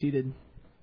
Seated.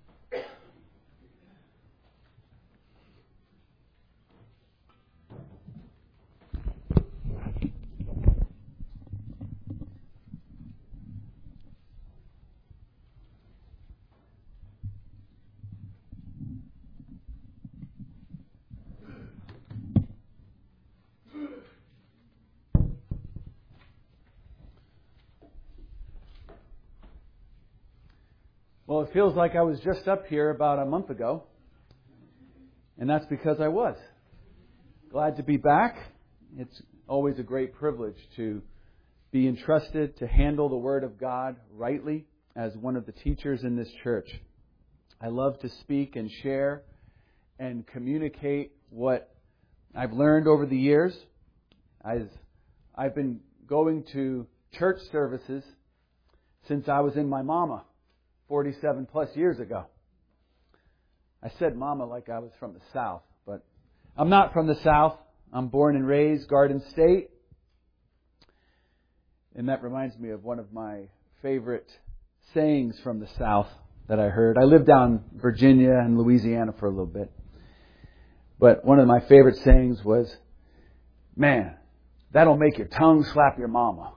Well, it feels like I was just up here about a month ago, and that's because I was. Glad to be back. It's always a great privilege to be entrusted to handle the Word of God rightly as one of the teachers in this church. I love to speak and share and communicate what I've learned over the years. I've been going to church services since I was in my mama. 47 plus years ago. I said mama like I was from the South, but I'm not from the South. I'm born and raised Garden State. And that reminds me of one of my favorite sayings from the South that I heard. I lived down Virginia and Louisiana for a little bit. But one of my favorite sayings was, man, that'll make your tongue slap your mama.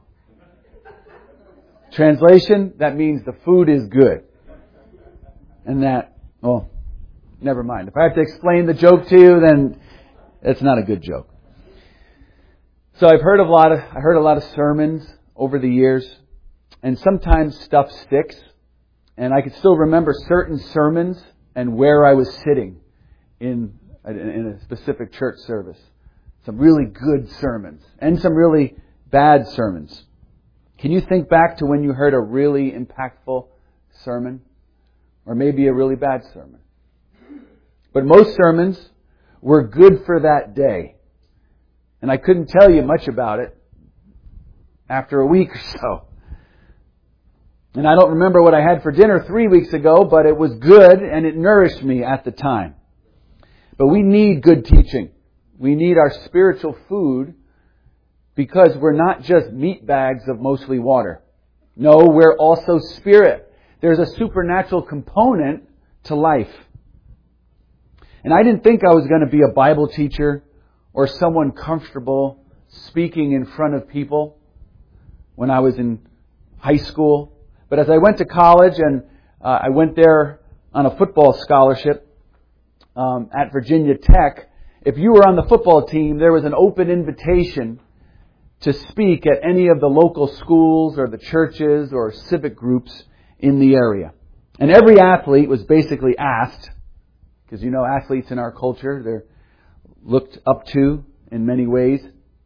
Translation, that means the food is good. And that, well, never mind. If I have to explain the joke to you, then it's not a good joke. So I heard a lot of sermons over the years, and sometimes stuff sticks. And I can still remember certain sermons and where I was sitting in a specific church service. Some really good sermons and some really bad sermons. Can you think back to when you heard a really impactful sermon? Or maybe a really bad sermon? But most sermons were good for that day. And I couldn't tell you much about it after a week or so. And I don't remember what I had for dinner 3 weeks ago, but it was good and it nourished me at the time. But we need good teaching. We need our spiritual food, because we're not just meat bags of mostly water. No, we're also spirit. There's a supernatural component to life. And I didn't think I was going to be a Bible teacher or someone comfortable speaking in front of people when I was in high school. But as I went to college, and I went there on a football scholarship at Virginia Tech, if you were on the football team, there was an open invitation to speak at any of the local schools or the churches or civic groups in the area. And every athlete was basically asked, because you know athletes in our culture, they're looked up to in many ways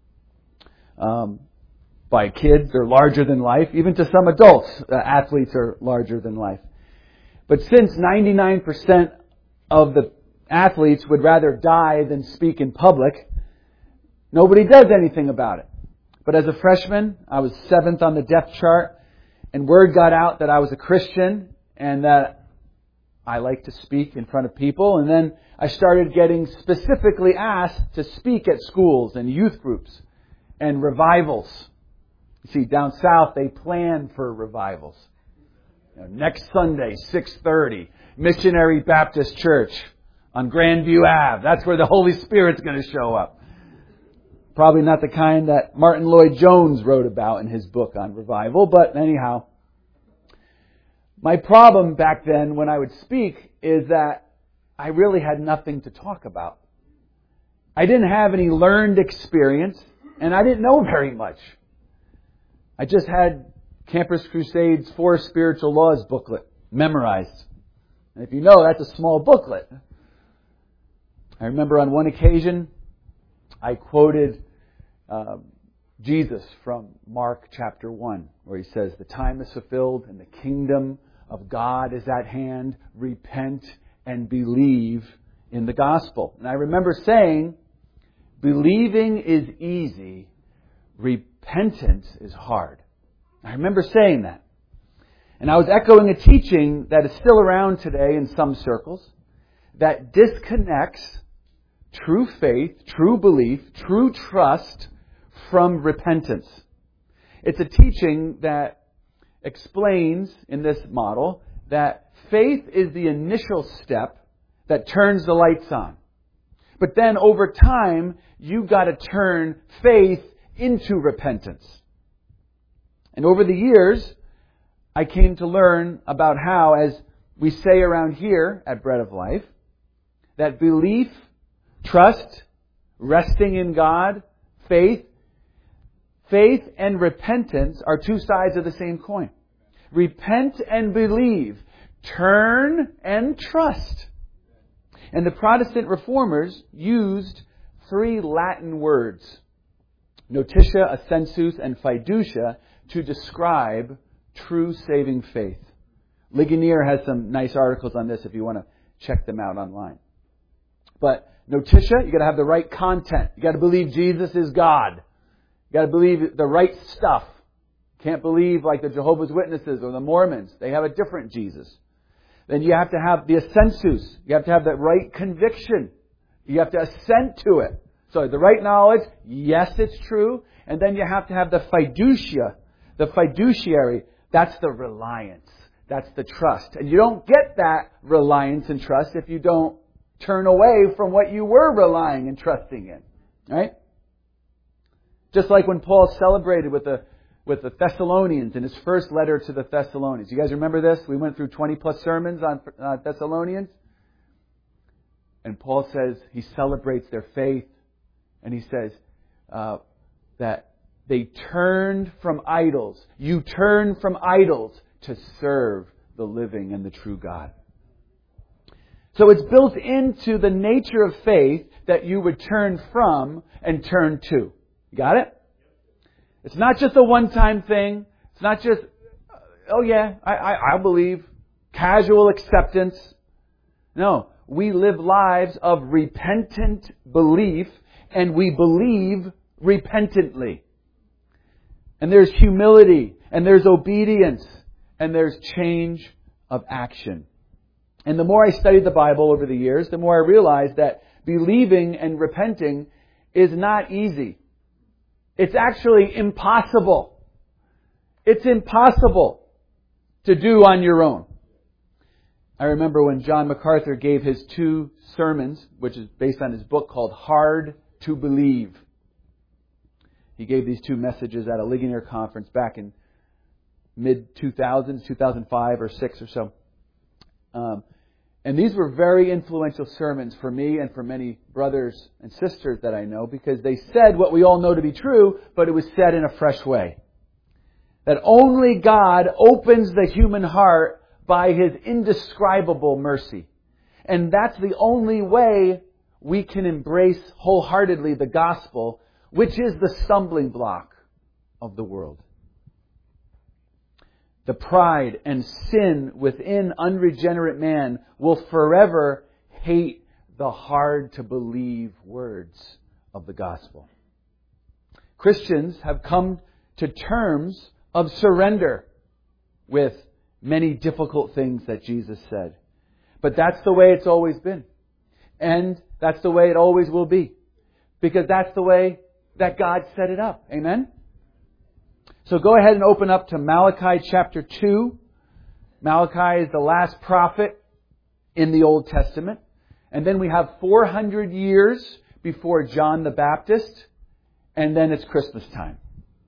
by kids. They're larger than life. Even to some adults, athletes are larger than life. But since 99% of the athletes would rather die than speak in public, nobody does anything about it. But as a freshman, I was 7th on the depth chart, and word got out that I was a Christian and that I like to speak in front of people. And then I started getting specifically asked to speak at schools and youth groups and revivals. You see, down south, they plan for revivals. Next Sunday, 6:30, Missionary Baptist Church on Grandview Ave. That's where the Holy Spirit's going to show up. Probably not the kind that Martin Lloyd-Jones wrote about in his book on revival, but anyhow. My problem back then when I would speak is that I really had nothing to talk about. I didn't have any learned experience, and I didn't know very much. I just had Campus Crusade's 4 Spiritual Laws booklet memorized. And if you know, that's a small booklet. I remember on one occasion, I quoted Jesus from Mark chapter 1, where he says, "The time is fulfilled and the kingdom of God is at hand. Repent and believe in the gospel." And I remember saying, believing is easy, repentance is hard. I remember saying that. And I was echoing a teaching that is still around today in some circles that disconnects true faith, true belief, true trust from repentance. It's a teaching that explains in this model that faith is the initial step that turns the lights on. But then over time, you've got to turn faith into repentance. And over the years, I came to learn about how, as we say around here at Bread of Life, that belief, trust, resting in God, faith and repentance are two sides of the same coin. Repent and believe. Turn and trust. And the Protestant reformers used three Latin words, notitia, assensus, and fiducia, to describe true saving faith. Ligonier has some nice articles on this if you want to check them out online. But notitia, you got to have the right content. You got to believe Jesus is God. You got to believe the right stuff. Can't believe like the Jehovah's Witnesses or the Mormons. They have a different Jesus. Then you have to have the assensus. You have to have the right conviction. You have to assent to it. So the right knowledge, yes, it's true. And then you have to have the fiducia, the fiduciary. That's the reliance. That's the trust. And you don't get that reliance and trust if you don't turn away from what you were relying and trusting in. Right? Just like when Paul celebrated with the Thessalonians in his first letter to the Thessalonians. You guys remember this? We went through 20 plus sermons on Thessalonians. And Paul says, he celebrates their faith. And he says that they turned from idols. You turn from idols to serve the living and the true God. So it's built into the nature of faith that you would turn from and turn to. You got it? It's not just a one-time thing. It's not just, oh yeah, I believe. Casual acceptance. No, we live lives of repentant belief, and we believe repentantly. And there's humility, and there's obedience, and there's change of action. And the more I studied the Bible over the years, the more I realized that believing and repenting is not easy. It's actually impossible. It's impossible to do on your own. I remember when John MacArthur gave his 2 sermons, which is based on his book called Hard to Believe. He gave these 2 messages at a Ligonier conference back in mid-2000s, 2005 or 6 or so. And these were very influential sermons for me and for many brothers and sisters that I know, because they said what we all know to be true, but it was said in a fresh way. That only God opens the human heart by His indescribable mercy. And that's the only way we can embrace wholeheartedly the gospel, which is the stumbling block of the world. The pride and sin within unregenerate man will forever hate the hard-to-believe words of the gospel. Christians have come to terms of surrender with many difficult things that Jesus said. But that's the way it's always been. And that's the way it always will be. Because that's the way that God set it up. Amen? So go ahead and open up to Malachi chapter 2. Malachi is the last prophet in the Old Testament. And then we have 400 years before John the Baptist. And then it's Christmas time.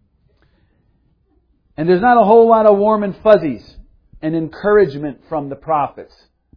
And there's not a whole lot of warm and fuzzies and encouragement from the prophets.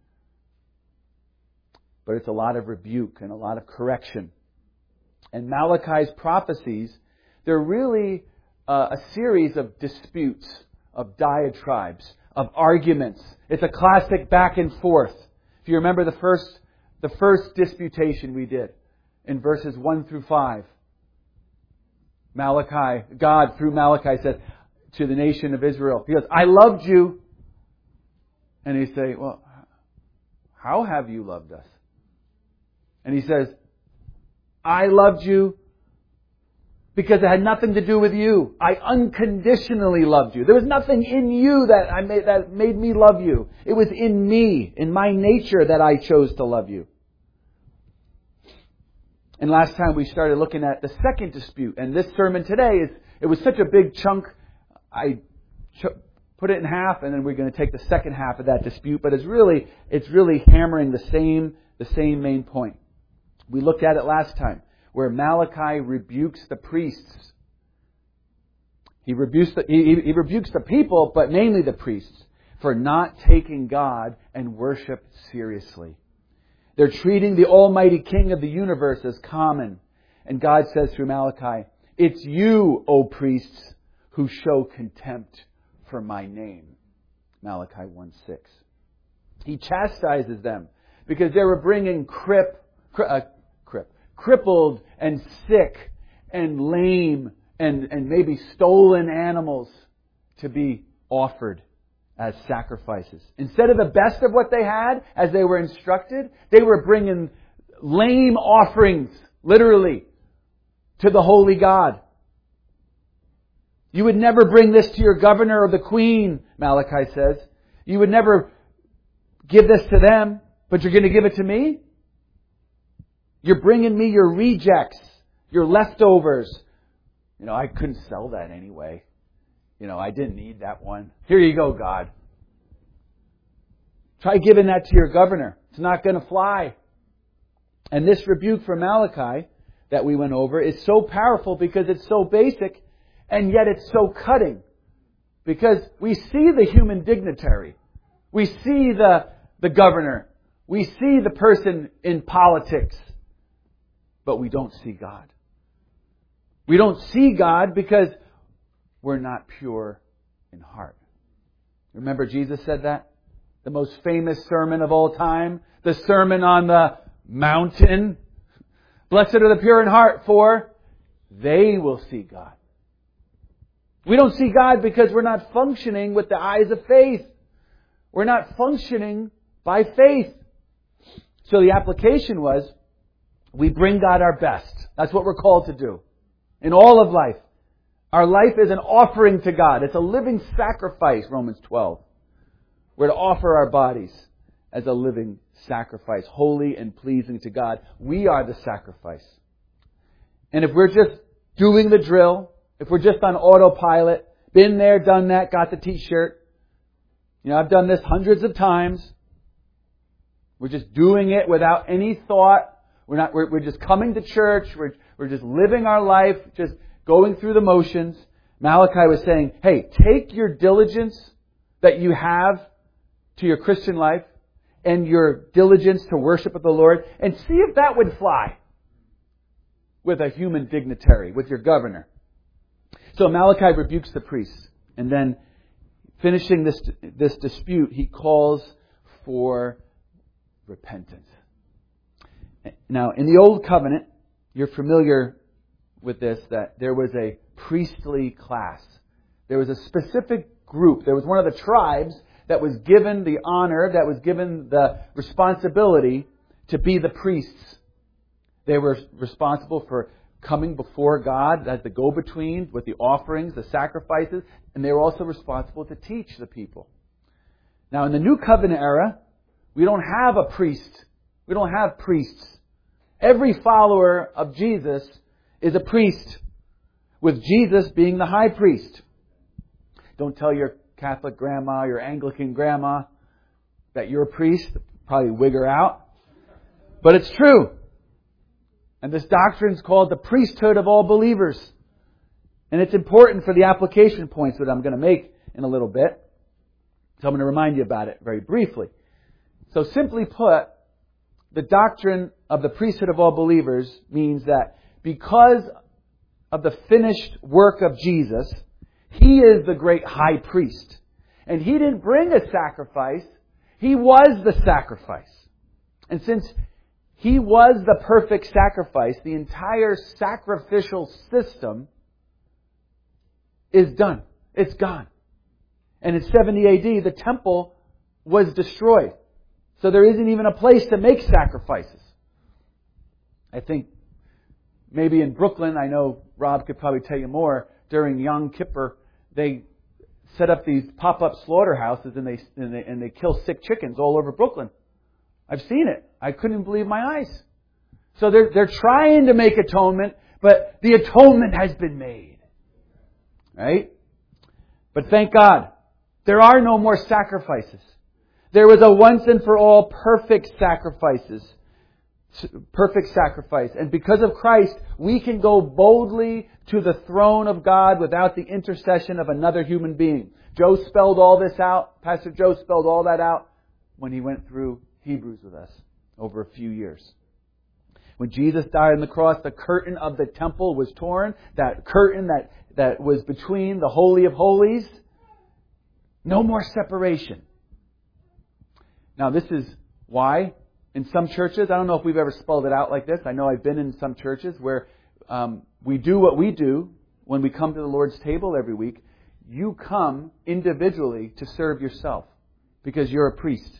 But it's a lot of rebuke and a lot of correction. And Malachi's prophecies, they're really a series of disputes, of diatribes, of arguments. It's a classic back and forth. If you remember the first disputation we did in verses 1 through 5. Malachi, God through Malachi said to the nation of Israel, He goes, I loved you. And He say, well, how have you loved us? And He says, I loved you because it had nothing to do with you. I unconditionally loved you. There was nothing in you that made me love you. It was in me, in my nature, that I chose to love you. And last time we started looking at the second dispute. And this sermon today, it was such a big chunk, I put it in half, and then we're going to take the second half of that dispute. But it's really hammering the same main point. We looked at it last time, where Malachi rebukes the priests. He rebukes the people, but mainly the priests, for not taking God and worship seriously. They're treating the Almighty King of the universe as common. And God says through Malachi, "It's you, O priests, who show contempt for my name." Malachi 1:6. He chastises them because they were bringing crippled and sick and lame and maybe stolen animals to be offered as sacrifices. Instead of the best of what they had, as they were instructed, they were bringing lame offerings, literally, to the holy God. You would never bring this to your governor or the queen, Malachi says. You would never give this to them, but you're going to give it to me? You're bringing me your rejects, your leftovers. I couldn't sell that anyway. I didn't need that one. Here you go, God. Try giving that to your governor. It's not going to fly. And this rebuke from Malachi that we went over is so powerful because it's so basic, and yet it's so cutting. Because we see the human dignitary. We see the governor. We see the person in politics. But we don't see God. We don't see God because we're not pure in heart. Remember Jesus said that? The most famous sermon of all time. The Sermon on the Mountain. Blessed are the pure in heart, for they will see God. We don't see God because we're not functioning with the eyes of faith. We're not functioning by faith. So the application was, we bring God our best. That's what we're called to do. In all of life. Our life is an offering to God. It's a living sacrifice, Romans 12. We're to offer our bodies as a living sacrifice, holy and pleasing to God. We are the sacrifice. And if we're just doing the drill, if we're just on autopilot, been there, done that, got the t-shirt. I've done this hundreds of times. We're just doing it without any thought. We're just coming to church. We're just living our life, just going through the motions. Malachi was saying, hey, take your diligence that you have to your Christian life and your diligence to worship of the Lord and see if that would fly with a human dignitary, with your governor. So Malachi rebukes the priests, and then finishing this dispute, he calls for repentance. Now, in the Old Covenant, you're familiar with this, that there was a priestly class. There was a specific group. There was one of the tribes that was given the honor, that was given the responsibility to be the priests. They were responsible for coming before God as the go-between with the offerings, the sacrifices, and they were also responsible to teach the people. Now, in the New Covenant era, we don't have a priest. We don't have priests. Every follower of Jesus is a priest, with Jesus being the high priest. Don't tell your Catholic grandma, your Anglican grandma, that you're a priest. Probably wig her out. But it's true. And this doctrine is called the priesthood of all believers. And it's important for the application points that I'm going to make in a little bit. So I'm going to remind you about it very briefly. So simply put, the doctrine of the priesthood of all believers means that because of the finished work of Jesus, He is the great high priest. And He didn't bring a sacrifice. He was the sacrifice. And since He was the perfect sacrifice, the entire sacrificial system is done. It's gone. And in 70 AD, the temple was destroyed. So there isn't even a place to make sacrifices. I think maybe in Brooklyn, I know Rob could probably tell you more, during Yom Kippur, they set up these pop-up slaughterhouses and they kill sick chickens all over Brooklyn. I've seen it. I couldn't believe my eyes. So they're trying to make atonement, but the atonement has been made. Right? But thank God, There are no more sacrifices. There was a once and for all perfect sacrifice. And because of Christ, we can go boldly to the throne of God without the intercession of another human being. Joe spelled all this out. Pastor Joe spelled all that out when he went through Hebrews with us over a few years. When Jesus died on the cross, the curtain of the temple was torn. That curtain that was between the Holy of Holies. No more separation. Now this is why in some churches, I don't know if we've ever spelled it out like this. I know I've been in some churches where we do what we do when we come to the Lord's table every week. You come individually to serve yourself because you're a priest.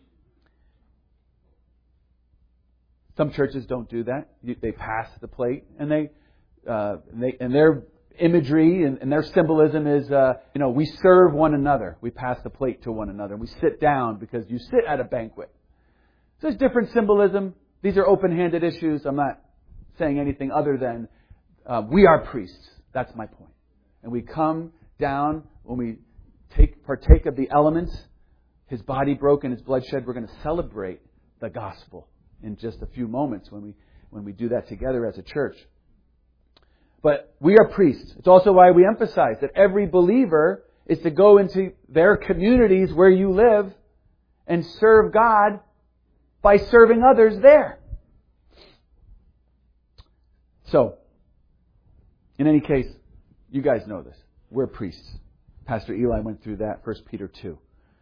Some churches don't do that. They pass the plate, and their imagery and their symbolism is, we serve one another. We pass the plate to one another. We sit down because you sit at a banquet. So there's different symbolism. These are open-handed issues. I'm not saying anything other than we are priests. That's my point. And we come down when we partake of the elements, His body broken, His blood shed. We're going to celebrate the gospel in just a few moments when we do that together as a church. But we are priests. It's also why we emphasize that every believer is to go into their communities where you live and serve God by serving others there. So, in any case, you guys know this. We're priests. Pastor Eli went through that, 1 Peter 2.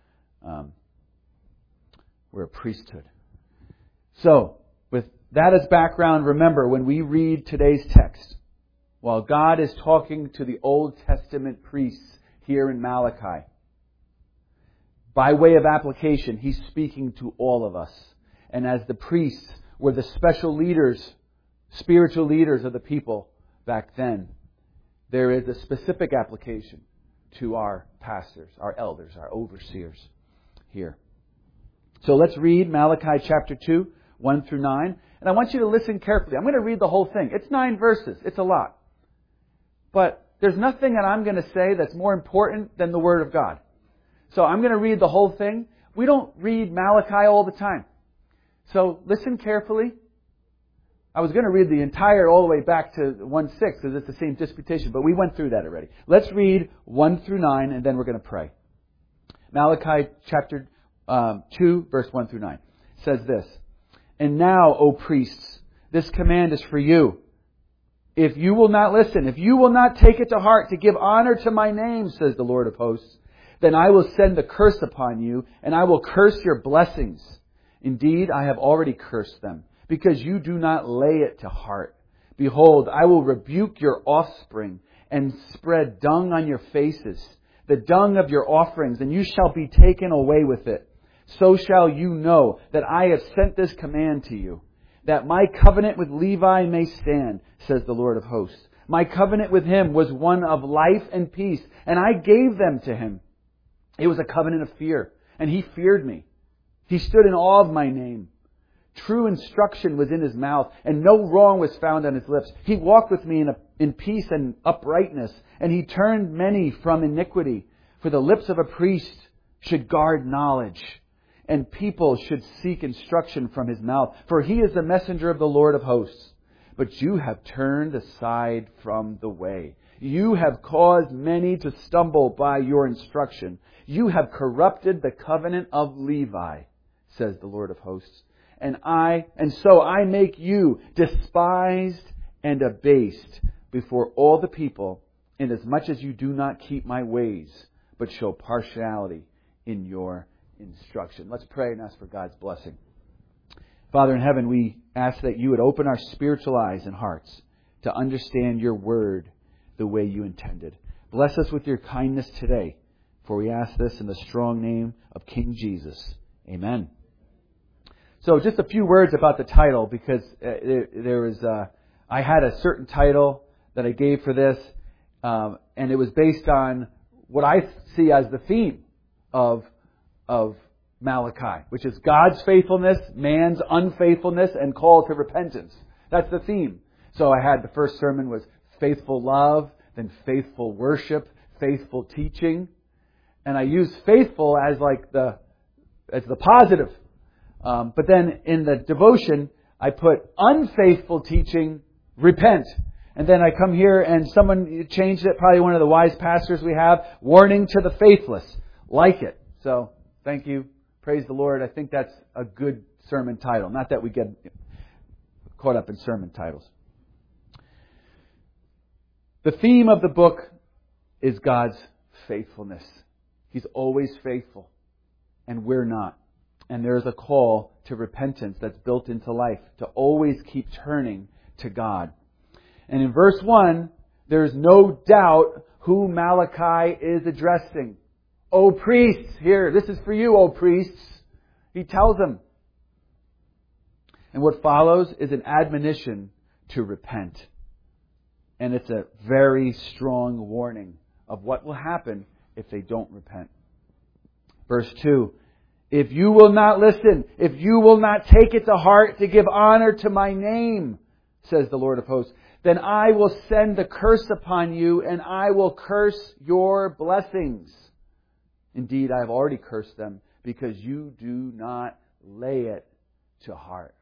We're a priesthood. So, with that as background, remember, when we read today's text, while God is talking to the Old Testament priests here in Malachi, by way of application, He's speaking to all of us. And as the priests were the special leaders, spiritual leaders of the people back then, there is a specific application to our pastors, our elders, our overseers here. So let's read Malachi chapter 2, 1 through 9. And I want you to listen carefully. I'm going to read the whole thing. It's 9 verses. It's a lot. But there's nothing that I'm going to say that's more important than the Word of God. So I'm going to read the whole thing. We don't read Malachi all the time. So listen carefully. I was going to read the entire all the way back to 1:6 because it's the same disputation, but we went through that already. Let's read 1 through 9 and then we're going to pray. Malachi chapter 2, verse 1 through 9 says this. And now, O priests, this command is for you. If you will not listen, if you will not take it to heart to give honor to my name, says the Lord of hosts, then I will send a curse upon you, and I will curse your blessings. Indeed, I have already cursed them, because you do not lay it to heart. Behold, I will rebuke your offspring, and spread dung on your faces, the dung of your offerings, and you shall be taken away with it. So shall you know that I have sent this command to you, that my covenant with Levi may stand, says the Lord of hosts. My covenant with him was one of life and peace, and I gave them to him. It was a covenant of fear, and he feared me. He stood in awe of my name. True instruction was in his mouth, and no wrong was found on his lips. He walked with me in peace and uprightness, and he turned many from iniquity. For the lips of a priest should guard knowledge, and people should seek instruction from his mouth. For he is the messenger of the Lord of hosts. But you have turned aside from the way. You have caused many to stumble by your instruction. You have corrupted the covenant of Levi, says the Lord of hosts. And so I make you despised and abased before all the people, inasmuch as you do not keep my ways, but show partiality in your instruction. Let's pray and ask for God's blessing. Father in heaven, we ask that you would open our spiritual eyes and hearts to understand your word the way you intended. Bless us with your kindness today, for we ask this in the strong name of King Jesus. Amen. So just a few words about the title, because I had a certain title that I gave for this, and it was based on what I see as the theme of Malachi, which is God's faithfulness, man's unfaithfulness, and call to repentance. That's the theme. So I had the first sermon was faithful love, then faithful worship, faithful teaching. And I use faithful as the positive. But then in the devotion, I put unfaithful teaching, repent. And then I come here and someone changed it, probably one of the wise pastors we have, warning to the faithless. Like it. So, thank you. Praise the Lord. I think that's a good sermon title. Not that we get caught up in sermon titles. The theme of the book is God's faithfulness. He's always faithful. And we're not. And there's a call to repentance that's built into life, to always keep turning to God. And in verse 1, there's no doubt who Malachi is addressing. O priests, here, this is for you, O priests. He tells them. And what follows is an admonition to repent. And it's a very strong warning of what will happen if they don't repent. Verse 2, if you will not listen, if you will not take it to heart to give honor to my name, says the Lord of hosts, then I will send the curse upon you, and I will curse your blessings. Indeed, I have already cursed them, because you do not lay it to heart.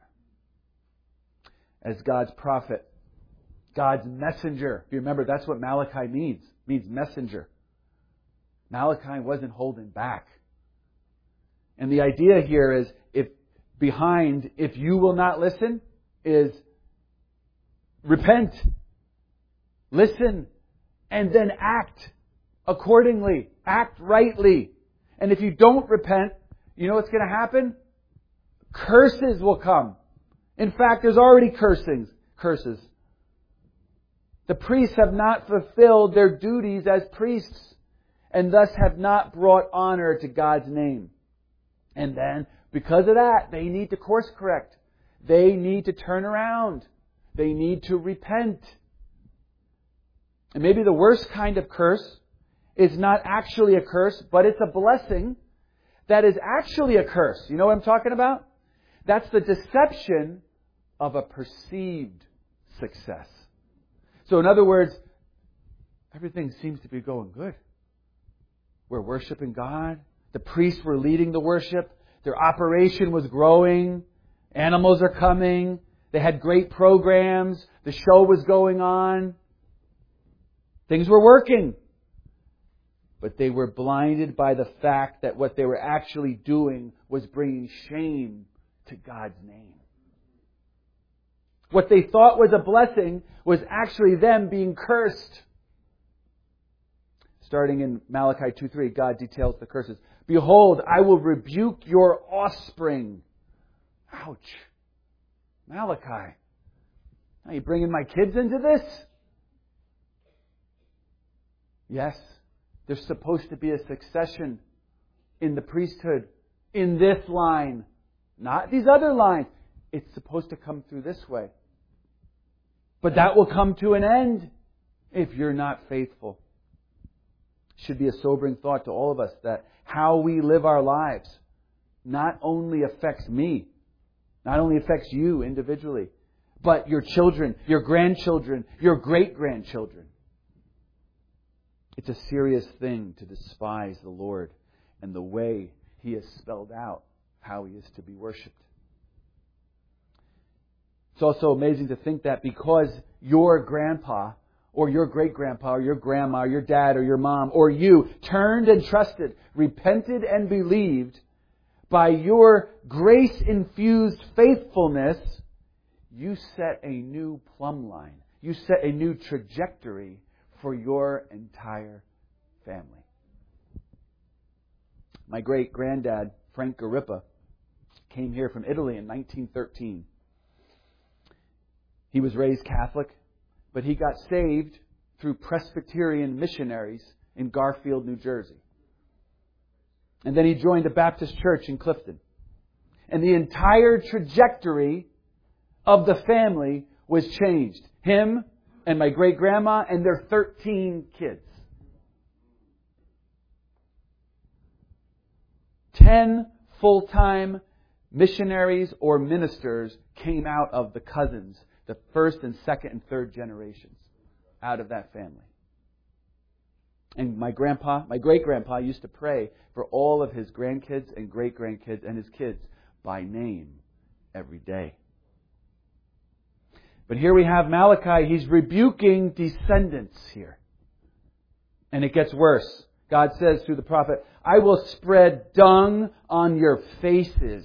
As God's prophet, God's messenger. If you remember, that's what Malachi means. It means messenger. Malachi wasn't holding back. And the idea here is, if you will not listen, is repent, listen, and then act accordingly. Act rightly. And if you don't repent, you know what's going to happen? Curses will come. In fact, there's already curses. The priests have not fulfilled their duties as priests, and thus have not brought honor to God's name. And then, because of that, they need to course correct. They need to turn around. They need to repent. And maybe the worst kind of curse is not actually a curse, but it's a blessing that is actually a curse. You know what I'm talking about? That's the deception of a perceived success. So in other words, everything seems to be going good. We're worshiping God. The priests were leading the worship. Their operation was growing. Animals are coming. They had great programs. The show was going on. Things were working. But they were blinded by the fact that what they were actually doing was bringing shame to God's name. What they thought was a blessing was actually them being cursed. Starting in Malachi 2:3, God details the curses. Behold, I will rebuke your offspring. Ouch. Malachi. Are you bringing my kids into this? Yes. There's supposed to be a succession in the priesthood, in this line, not these other lines. It's supposed to come through this way. But that will come to an end if you're not faithful. Should be a sobering thought to all of us that how we live our lives not only affects me, not only affects you individually, but your children, your grandchildren, your great-grandchildren. It's a serious thing to despise the Lord and the way He has spelled out how He is to be worshipped. It's also amazing to think that because your grandpa or your great-grandpa or your grandma or your dad or your mom or you turned and trusted, repented and believed, by your grace-infused faithfulness, you set a new plumb line. You set a new trajectory for your entire family. My great-granddad, Frank Garippa, came here from Italy in 1913. He was raised Catholic, but he got saved through Presbyterian missionaries in Garfield, New Jersey. And then he joined a Baptist church in Clifton. And the entire trajectory of the family was changed. Him and my great-grandma and their 13 kids. 10 full-time missionaries or ministers came out of the cousins, the first and second and third generations out of that family. And my great-grandpa used to pray for all of his grandkids and great-grandkids and his kids by name every day. But here we have Malachi. He's rebuking descendants here. And it gets worse. God says through the prophet, I will spread dung on your faces,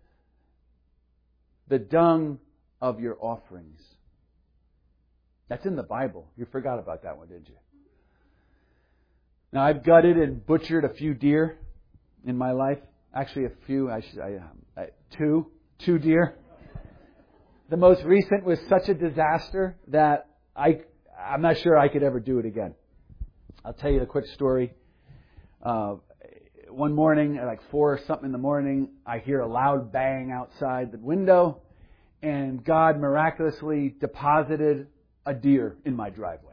the dung of your offerings. That's in the Bible. You forgot about that one, didn't you? Now, I've gutted and butchered a few deer in my life. Actually, a few. Two deer. The most recent was such a disaster that I'm not sure I could ever do it again. I'll tell you a quick story. One morning at like 4 or something in the morning, I hear a loud bang outside the window, and God miraculously deposited a deer in my driveway.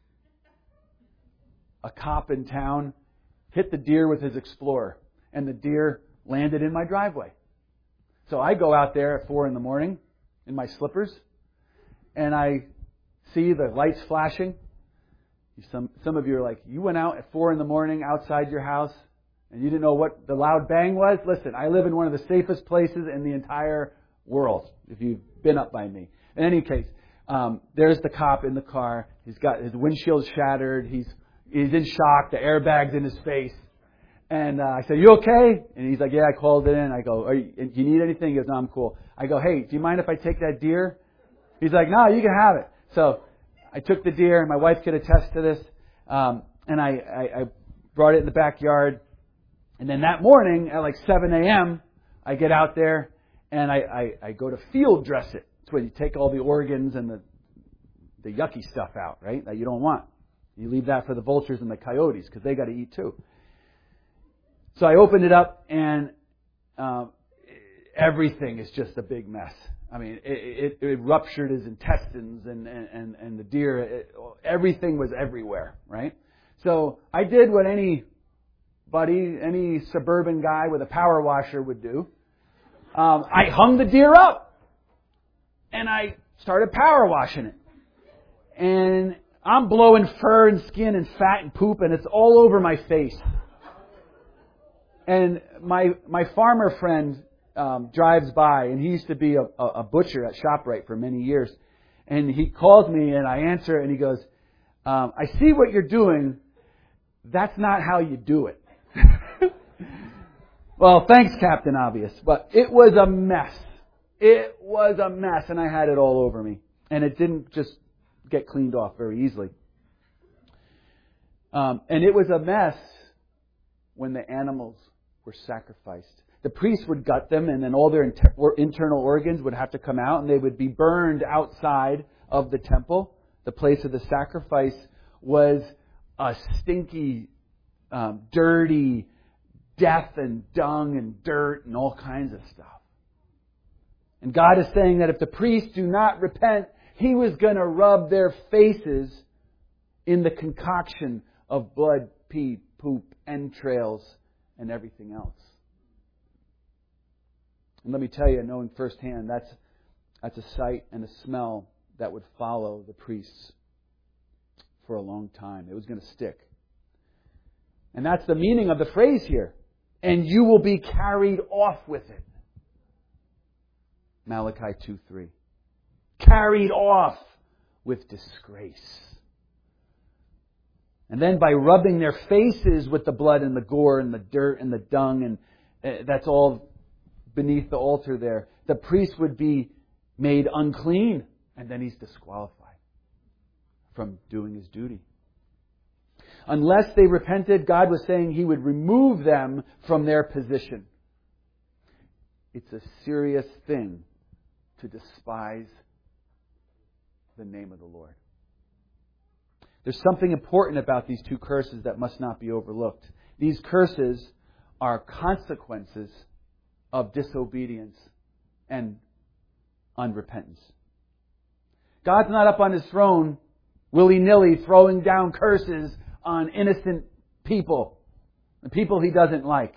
A cop in town hit the deer with his Explorer, and the deer landed in my driveway. So I go out there at 4 in the morning in my slippers, and I see the lights flashing. Some of you are like, you went out at 4 in the morning outside your house, and you didn't know what the loud bang was? Listen, I live in one of the safest places in the entire world, if you've been up by me. In any case, there's the cop in the car. He's got his windshield shattered. He's in shock. The airbag's in his face. And I said, you okay? And he's like, yeah, I called it in. I go, do you need anything? He goes, no, I'm cool. I go, hey, do you mind if I take that deer? He's like, no, you can have it. So I took the deer, and my wife could attest to this. And I brought it in the backyard. And then that morning at like 7 a.m., I get out there and I go to field dress it. It's where you take all the organs and the yucky stuff out, right? That you don't want. You leave that for the vultures and the coyotes because they got to eat too. So I opened it up, and everything is just a big mess. I mean, it ruptured his intestines and the deer. Everything was everywhere, right? So I did what any suburban guy with a power washer would do. I hung the deer up, and I started power washing it. And I'm blowing fur and skin and fat and poop, and it's all over my face. And my farmer friend drives by, and he used to be a butcher at ShopRite for many years. And he calls me, and I answer, and he goes, I see what you're doing. That's not how you do it. Well, thanks, Captain Obvious. But it was a mess. It was a mess, and I had it all over me. And it didn't just get cleaned off very easily. And it was a mess when the animals were sacrificed. The priests would gut them, and then all their internal organs would have to come out, and they would be burned outside of the temple. The place of the sacrifice was a stinky, dirty death and dung and dirt and all kinds of stuff. And God is saying that if the priests do not repent, He was going to rub their faces in the concoction of blood, pee, poop, entrails, and everything else. And let me tell you, knowing firsthand, that's a sight and a smell that would follow the priests for a long time. It was going to stick. And that's the meaning of the phrase here. And you will be carried off with it. Malachi 2:3. Carried off with disgrace. And then by rubbing their faces with the blood and the gore and the dirt and the dung, and that's all beneath the altar there, the priest would be made unclean, and then he's disqualified from doing his duty. Unless they repented, God was saying He would remove them from their position. It's a serious thing to despise the name of the Lord. There's something important about these two curses that must not be overlooked. These curses are consequences of disobedience and unrepentance. God's not up on His throne willy-nilly throwing down curses on innocent people, and people He doesn't like.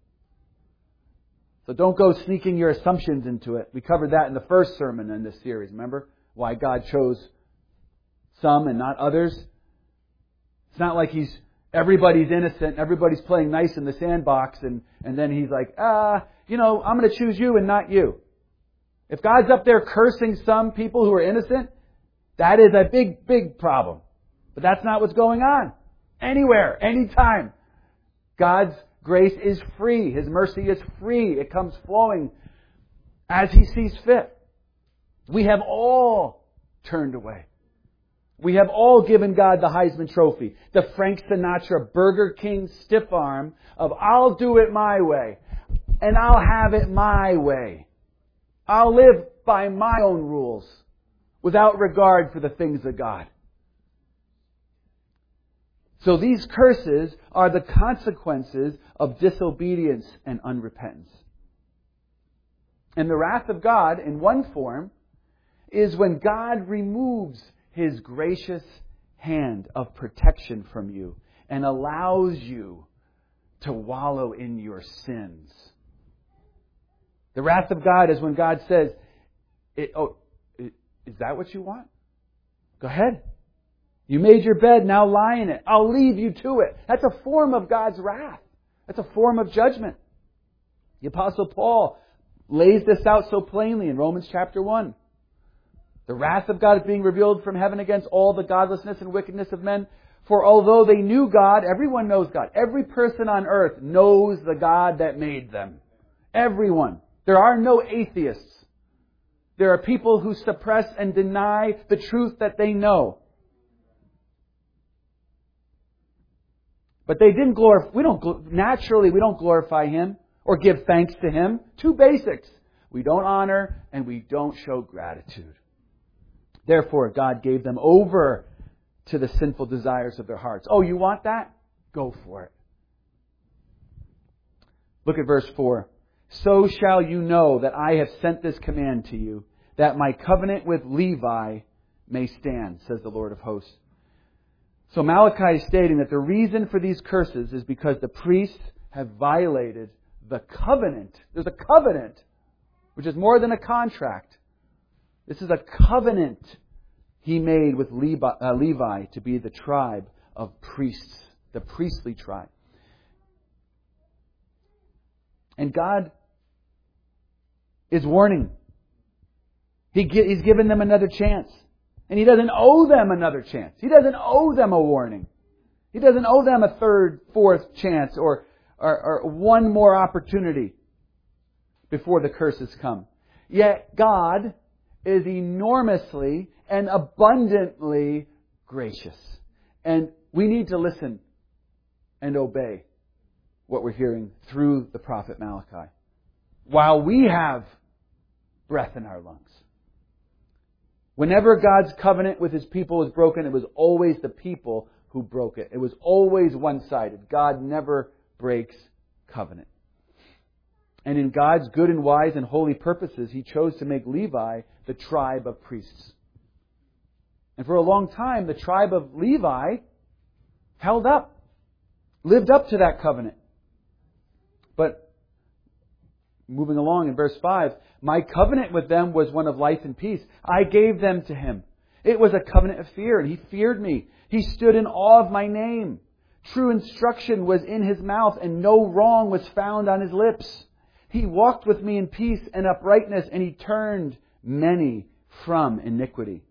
So don't go sneaking your assumptions into it. We covered that in the first sermon in this series, remember? Why God chose some and not others. It's not like He's everybody's innocent, everybody's playing nice in the sandbox, and then He's like, I'm going to choose you and not you. If God's up there cursing some people who are innocent, that is a big, big problem. But that's not what's going on. Anywhere, anytime. God's grace is free. His mercy is free. It comes flowing as He sees fit. We have all turned away. We have all given God the Heisman Trophy, the Frank Sinatra Burger King stiff arm of I'll do it my way, and I'll have it my way. I'll live by my own rules without regard for the things of God. So these curses are the consequences of disobedience and unrepentance. And the wrath of God, in one form, is when God removes His gracious hand of protection from you and allows you to wallow in your sins. The wrath of God is when God says, is that what you want? Go ahead. You made your bed, now lie in it. I'll leave you to it. That's a form of God's wrath. That's a form of judgment. The Apostle Paul lays this out so plainly in Romans chapter 1. The wrath of God is being revealed from heaven against all the godlessness and wickedness of men. For although they knew God, everyone knows God. Every person on earth knows the God that made them. Everyone. There are no atheists. There are people who suppress and deny the truth that they know. But they didn't glorify. We don't glorify Him or give thanks to Him. Two basics. We don't honor and we don't show gratitude. Therefore, God gave them over to the sinful desires of their hearts. Oh, you want that? Go for it. Look at verse 4. So shall you know that I have sent this command to you, that my covenant with Levi may stand, says the Lord of hosts. So Malachi is stating that the reason for these curses is because the priests have violated the covenant. There's a covenant, which is more than a contract. This is a covenant He made with Levi to be the tribe of priests, the priestly tribe. And God is warning. He's given them another chance. And He doesn't owe them another chance. He doesn't owe them a warning. He doesn't owe them a third, fourth chance or one more opportunity before the curses come. Yet God is enormously and abundantly gracious. And we need to listen and obey what we're hearing through the prophet Malachi while we have breath in our lungs. Whenever God's covenant with His people was broken, it was always the people who broke it. It was always one-sided. God never breaks covenant. And in God's good and wise and holy purposes, He chose to make Levi the tribe of priests. And for a long time, the tribe of Levi lived up to that covenant. But moving along in verse 5, my covenant with them was one of life and peace. I gave them to him. It was a covenant of fear, and he feared me. He stood in awe of my name. True instruction was in his mouth, and no wrong was found on his lips. He walked with me in peace and uprightness, and he turned many from iniquity.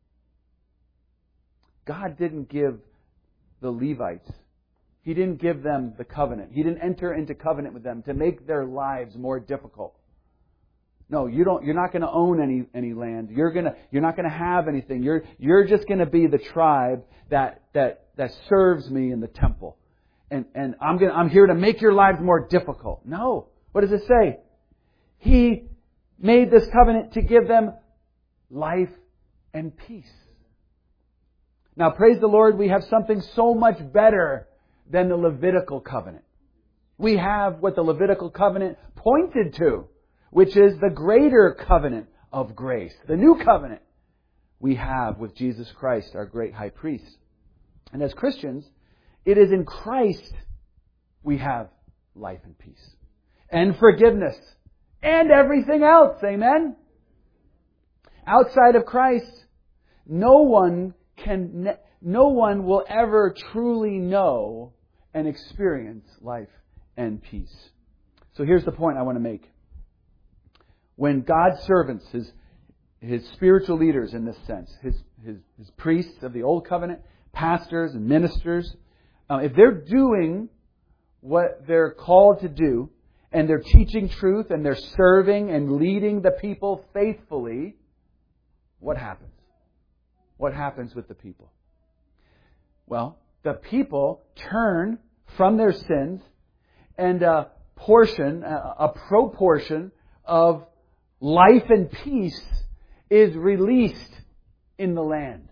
God didn't give the Levites, He didn't give them the covenant. He didn't enter into covenant with them to make their lives more difficult. No, you're not going to own any land. You're not going to have anything. You're just going to be the tribe that serves me in the temple. And I'm here to make your lives more difficult. No. What does it say? He made this covenant to give them life and peace. Now, praise the Lord, we have something so much better than the Levitical covenant. We have what the Levitical covenant pointed to, which is the greater covenant of grace. The new covenant we have with Jesus Christ, our great high priest. And as Christians, it is in Christ we have life and peace and forgiveness and everything else. Amen? Outside of Christ, no one can no one will ever truly know and experience life and peace. So here's the point I want to make. When God's servants, His spiritual leaders in this sense, His priests of the Old Covenant, pastors and ministers, if they're doing what they're called to do, and they're teaching truth, and they're serving and leading the people faithfully, what happens? What happens with the people? Well, the people turn from their sins, and a proportion of life and peace is released in the land.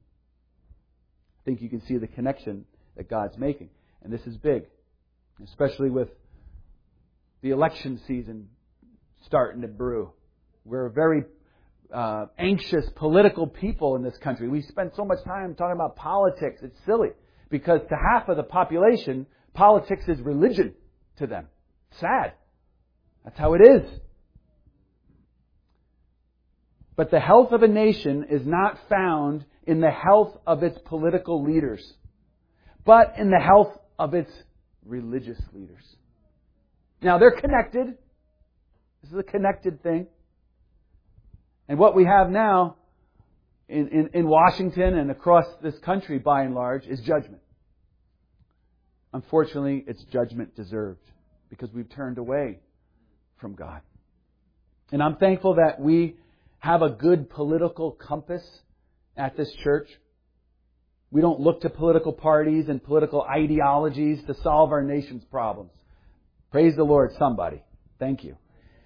I think you can see the connection that God's making. And this is big, especially with the election season starting to brew. We're a very anxious political people in this country. We spend so much time talking about politics. It's silly. Because to half of the population, politics is religion to them. Sad. That's how it is. But the health of a nation is not found in the health of its political leaders, but in the health of its religious leaders. Now, they're connected. This is a connected thing. And what we have now in Washington and across this country, by and large, is judgment. Unfortunately, it's judgment deserved because we've turned away from God. And I'm thankful that we have a good political compass at this church. We don't look to political parties and political ideologies to solve our nation's problems. Praise the Lord, somebody. Thank you.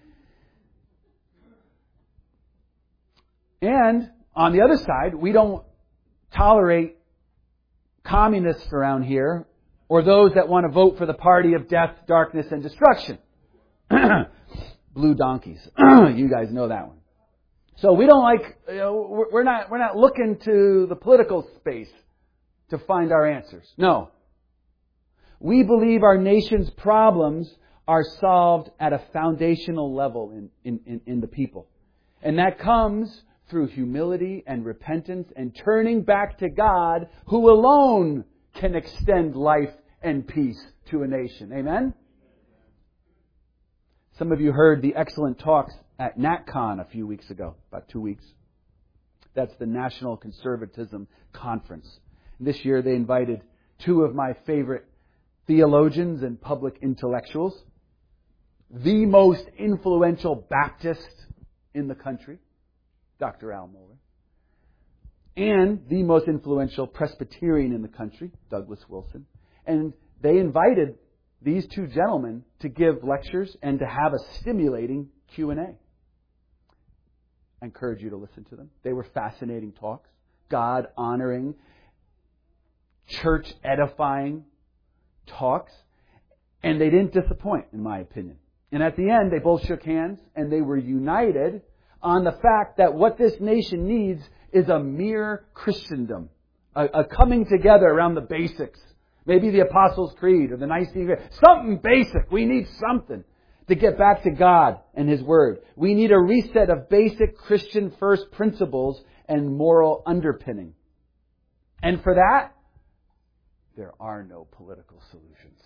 And on the other side, we don't tolerate communists around here or those that want to vote for the party of death, darkness, and destruction. Blue donkeys. You guys know that one. So we don't like, we're not looking to the political space to find our answers. No. We believe our nation's problems are solved at a foundational level in the people. And that comes through humility and repentance and turning back to God, who alone can extend life and peace to a nation. Amen? Some of you heard the excellent talks at NatCon a few weeks ago, about 2 weeks. That's the National Conservatism Conference. This year they invited two of my favorite theologians and public intellectuals, the most influential Baptist in the country, Dr. Al Mohler, and the most influential Presbyterian in the country, Douglas Wilson. And they invited these two gentlemen to give lectures and to have a stimulating Q&A. I encourage you to listen to them. They were fascinating talks, God-honoring, church-edifying talks, and they didn't disappoint, in my opinion. And at the end, they both shook hands, and they were united on the fact that what this nation needs is a mere Christendom, a coming together around the basics. Maybe the Apostles' Creed or the Nicene Creed. Something basic. We need something to get back to God and His Word. We need a reset of basic Christian first principles and moral underpinning. And for that, there are no political solutions.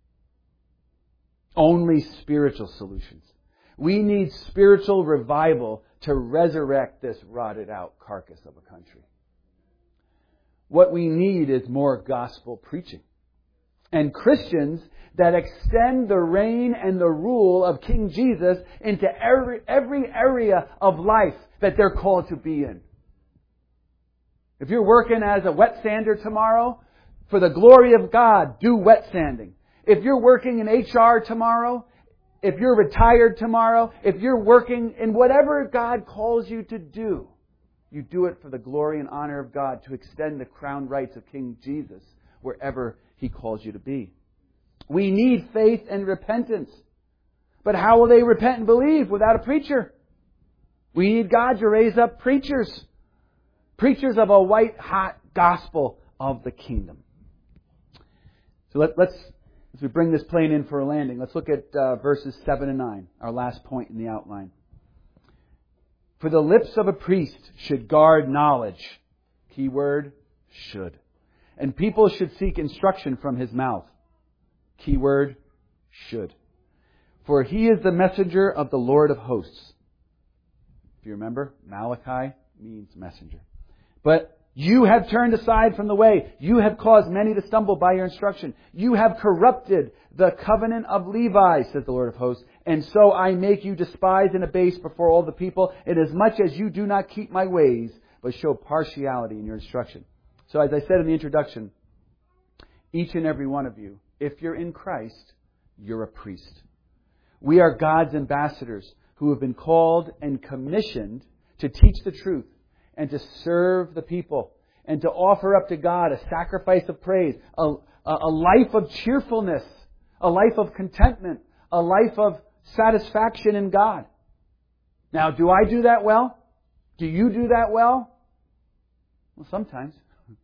Only spiritual solutions. We need spiritual revival to resurrect this rotted out carcass of a country. What we need is more gospel preaching. And Christians that extend the reign and the rule of King Jesus into every area of life that they're called to be in. If you're working as a wet sander tomorrow, for the glory of God, do wet sanding. If you're working in HR tomorrow, if you're retired tomorrow, if you're working in whatever God calls you to do, you do it for the glory and honor of God to extend the crown rights of King Jesus wherever He calls you to be. We need faith and repentance. But how will they repent and believe without a preacher? We need God to raise up preachers. Preachers of a white-hot gospel of the kingdom. So let's, as we bring this plane in for a landing, let's look at verses 7 and 9, our last point in the outline. For the lips of a priest should guard knowledge. Key word, should. and people should seek instruction from his mouth. Keyword, should. For he is the messenger of the Lord of hosts. If you remember, Malachi means messenger. But you have turned aside from the way. You have caused many to stumble by your instruction. You have corrupted the covenant of Levi, says the Lord of hosts. And so I make you despised and abased before all the people, inasmuch as you do not keep my ways, but show partiality in your instruction. So as I said in the introduction, each and every one of you, if you're in Christ, you're a priest. We are God's ambassadors who have been called and commissioned to teach the truth and to serve the people and to offer up to God a sacrifice of praise, a life of cheerfulness, a life of contentment, a life of satisfaction in God. Now, do I do that well? Do you do that well? Well, sometimes.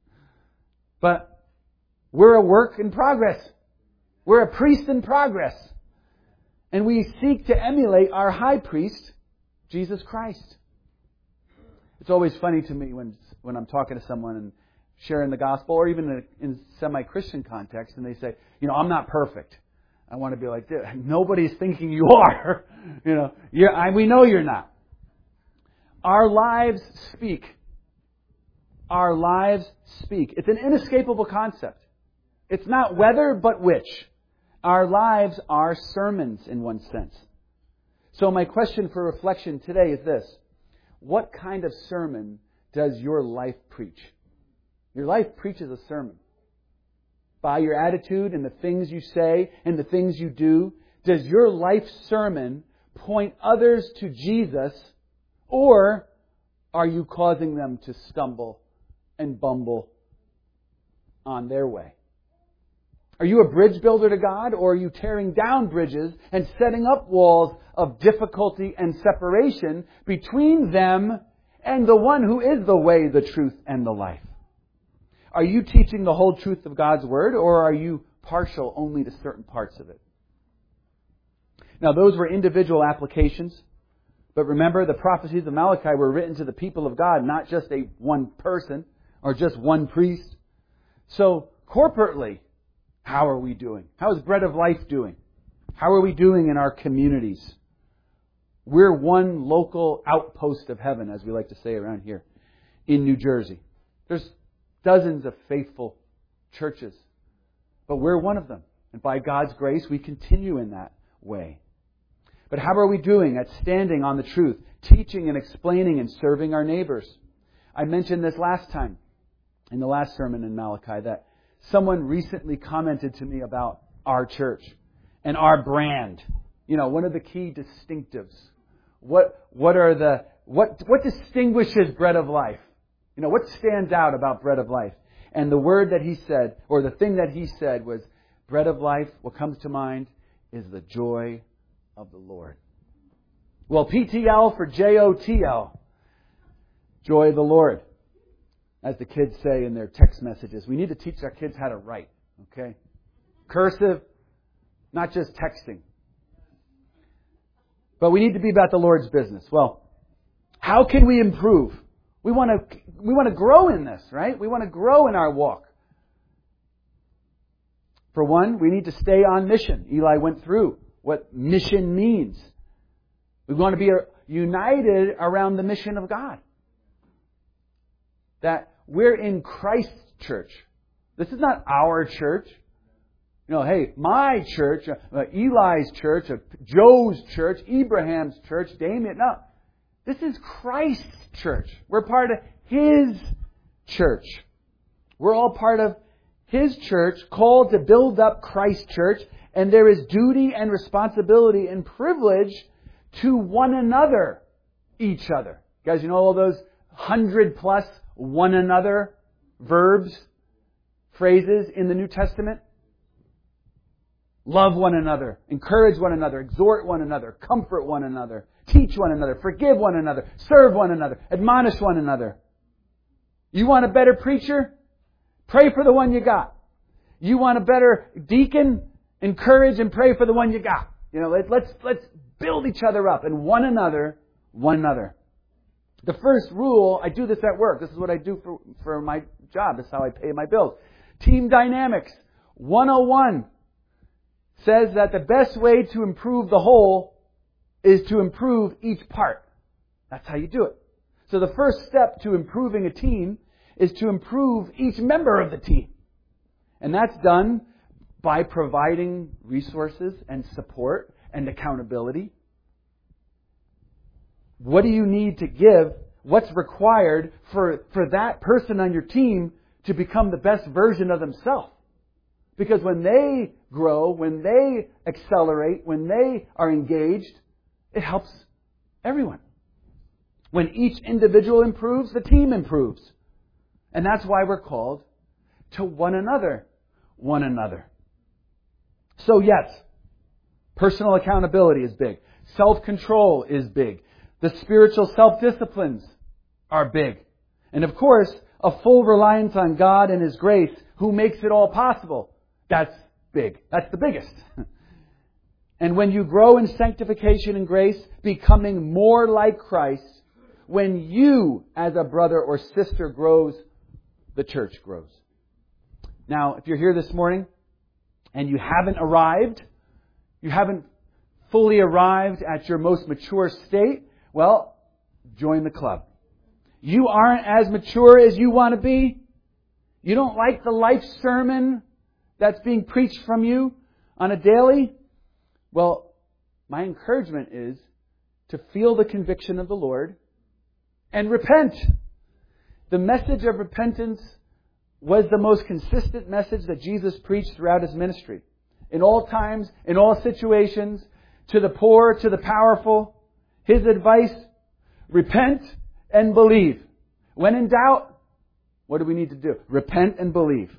But we're a work in progress. We're a priest in progress. And we seek to emulate our high priest, Jesus Christ. It's always funny to me when I'm talking to someone and sharing the gospel, or even in semi-Christian context, and they say, I'm not perfect. I want to be like, nobody's thinking you are. We know you're not. Our lives speak. Our lives speak. It's an inescapable concept. It's not whether, but which. Our lives are sermons in one sense. So my question for reflection today is this. What kind of sermon does your life preach? Your life preaches a sermon. By your attitude and the things you say and the things you do, does your life sermon point others to Jesus, or are you causing them to stumble and bumble on their way? Are you a bridge builder to God, or are you tearing down bridges and setting up walls of difficulty and separation between them and the one who is the way, the truth, and the life? Are you teaching the whole truth of God's Word, or are you partial only to certain parts of it? Now, those were individual applications. But remember, the prophecies of Malachi were written to the people of God, not just one person or just one priest. So, corporately, how are we doing? How is Bread of Life doing? How are we doing in our communities? We're one local outpost of heaven, as we like to say around here, in New Jersey. There's dozens of faithful churches, but we're one of them. And by God's grace, we continue in that way. But how are we doing at standing on the truth, teaching and explaining and serving our neighbors? I mentioned this last time, in the last sermon in Malachi, that someone recently commented to me about our church and our brand. One of the key distinctives. What distinguishes Bread of Life? What stands out about Bread of Life? And the word that he said, or the thing that he said was, Bread of Life, what comes to mind is the joy of the Lord. Well, PTL for JOTL. Joy of the Lord. As the kids say in their text messages, we need to teach our kids how to write. Okay? Cursive, not just texting. But we need to be about the Lord's business. Well, how can we improve? We want to grow in this, right? We want to grow in our walk. For one, we need to stay on mission. Eli went through what mission means. We want to be united around the mission of God. That we're in Christ's church. This is not our church. Hey, my church, Eli's church, Joe's church, Abraham's church, Damien. No. This is Christ's church. We're part of His church. We're all part of His church, called to build up Christ's church. And there is duty and responsibility and privilege to one another, each other. Guys, all those 100+ one another verbs, phrases in the New Testament? Love one another, encourage one another, exhort one another, comfort one another, teach one another, forgive one another, serve one another, admonish one another. You want a better preacher? Pray for the one you got. You want a better deacon? Encourage and pray for the one you got. Let's build each other up, and one another. The first rule, I do this at work. This is what I do for my job. This is how I pay my bills. Team Dynamics 101 says that the best way to improve the whole is to improve each part. That's how you do it. So the first step to improving a team is to improve each member of the team. And that's done by providing resources and support and accountability. What do you need to give? What's required for that person on your team to become the best version of themselves? Because when they grow, when they accelerate, when they are engaged, it helps everyone. When each individual improves, the team improves. And that's why we're called to one another. So yes, personal accountability is big. Self-control is big. The spiritual self-disciplines are big. And of course, a full reliance on God and His grace, who makes it all possible. That's big. That's the biggest. And when you grow in sanctification and grace, becoming more like Christ, when you, as a brother or sister, grows, the church grows. Now, if you're here this morning and you haven't arrived, you haven't fully arrived at your most mature state, well, join the club. You aren't as mature as you want to be. You don't like the life sermon that's being preached from you on a daily. Well, my encouragement is to feel the conviction of the Lord and repent. The message of repentance was the most consistent message that Jesus preached throughout His ministry. In all times, in all situations, to the poor, to the powerful, His advice, repent and believe. When in doubt, what do we need to do? Repent and believe.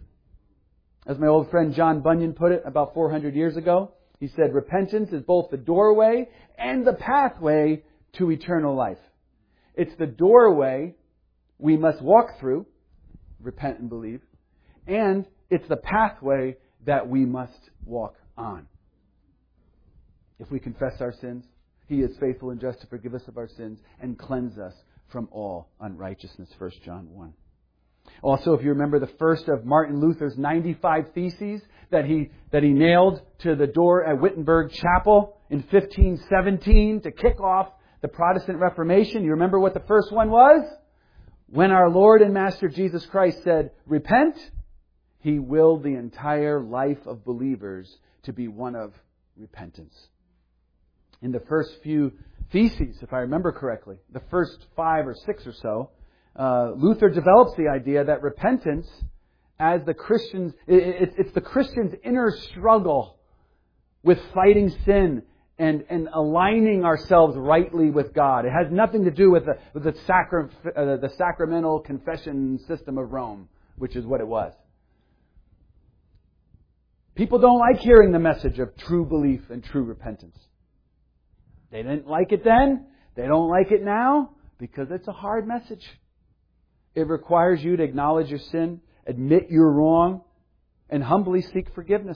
As my old friend John Bunyan put it about 400 years ago, he said, repentance is both the doorway and the pathway to eternal life. It's the doorway we must walk through, repent and believe, and it's the pathway that we must walk on. If we confess our sins, He is faithful and just to forgive us of our sins and cleanse us from all unrighteousness. 1 John 1. Also, if you remember the first of Martin Luther's 95 Theses that he nailed to the door at Wittenberg Chapel in 1517 to kick off the Protestant Reformation, you remember what the first one was? When our Lord and Master Jesus Christ said, repent, He willed the entire life of believers to be one of repentance. In the first few theses, if I remember correctly, the first 5 or 6 or so, Luther develops the idea that repentance, as the Christians, it's the Christian's inner struggle with fighting sin and aligning ourselves rightly with God. It has nothing to do with the sacramental confession system of Rome, which is what it was. People don't like hearing the message of true belief and true repentance. They didn't like it then. They don't like it now because it's a hard message. It requires you to acknowledge your sin, admit you're wrong, and humbly seek forgiveness.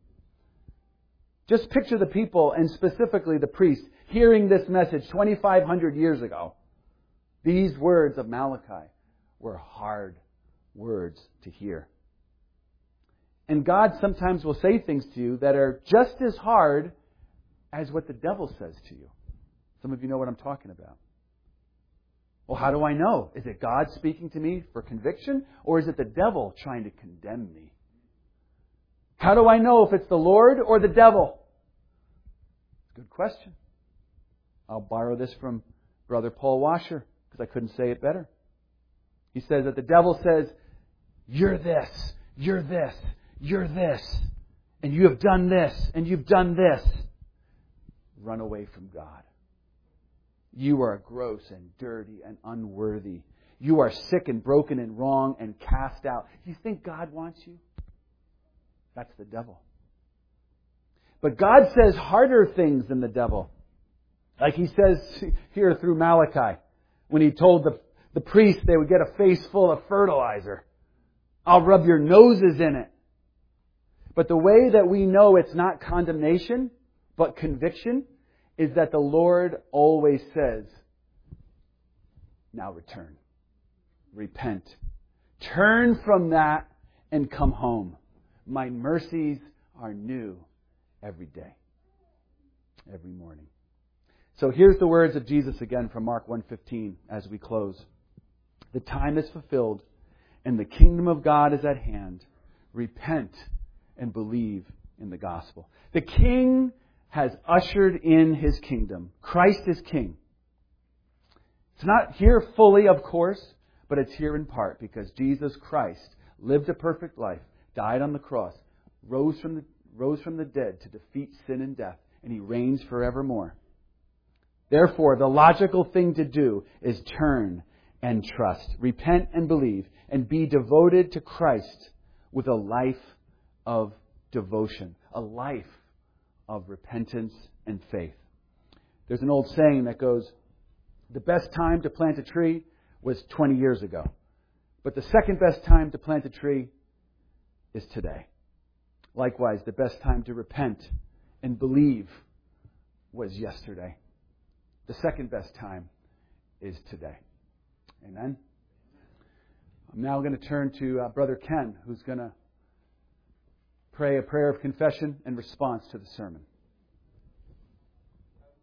Just picture the people, and specifically the priests, hearing this message 2,500 years ago. These words of Malachi were hard words to hear. And God sometimes will say things to you that are just as hard as what the devil says to you. Some of you know what I'm talking about. Well, how do I know? Is it God speaking to me for conviction, or is it the devil trying to condemn me? How do I know if it's the Lord or the devil? Good question. I'll borrow this from Brother Paul Washer, because I couldn't say it better. He says that the devil says, you're this, you're this, you're this, and you have done this, and you've done this. Run away from God. You are gross and dirty and unworthy. You are sick and broken and wrong and cast out. You think God wants you? That's the devil. But God says harder things than the devil. Like He says here through Malachi, when He told the priests they would get a face full of fertilizer. I'll rub your noses in it. But the way that we know it's not condemnation, but conviction, is that the Lord always says, now return. Repent. Turn from that and come home. My mercies are new every day, every morning. So here's the words of Jesus again from Mark 1:15 as we close. The time is fulfilled and the kingdom of God is at hand. Repent and believe in the gospel. The King has ushered in His kingdom. Christ is King. It's not here fully, of course, but it's here in part because Jesus Christ lived a perfect life, died on the cross, rose from the dead to defeat sin and death, and He reigns forevermore. Therefore, the logical thing to do is turn and trust, repent and believe, and be devoted to Christ with a life of devotion, a life of repentance and faith. There's an old saying that goes, the best time to plant a tree was 20 years ago, but the second best time to plant a tree is today. Likewise, the best time to repent and believe was yesterday. The second best time is today. Amen? I'm now going to turn to Brother Ken, who's going to pray a prayer of confession and response to the sermon.